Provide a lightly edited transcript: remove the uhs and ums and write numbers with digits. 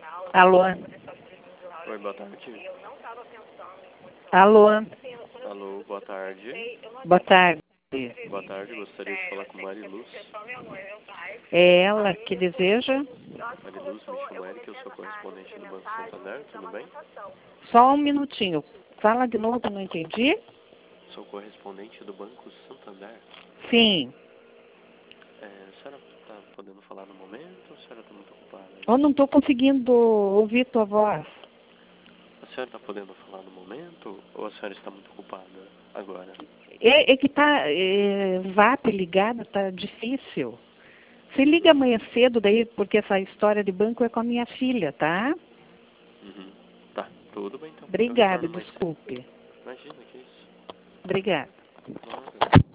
Alô? Oi, boa tarde. Alô? Alô, boa tarde. Boa tarde. Boa tarde, gostaria de falar com Mariluz. É ela que deseja? Mariluz, me chamo Eric, eu sou correspondente do Banco Santander, tudo bem? Só um minutinho. Fala de novo, não entendi. Sou correspondente do Banco Santander. Sim. A senhora está podendo falar no momento ou a senhora está muito ocupada? Eu não estou conseguindo ouvir tua voz. A senhora está podendo falar no momento ou a senhora está muito ocupada agora? É que tá VAP ligada, tá difícil. Você liga amanhã cedo daí, porque essa história de banco é com a minha filha, tá? Uhum. Tá, tudo bem então. Eu Obrigada, retorno mais cedo. desculpe. Imagina, que isso. Obrigada. Nada.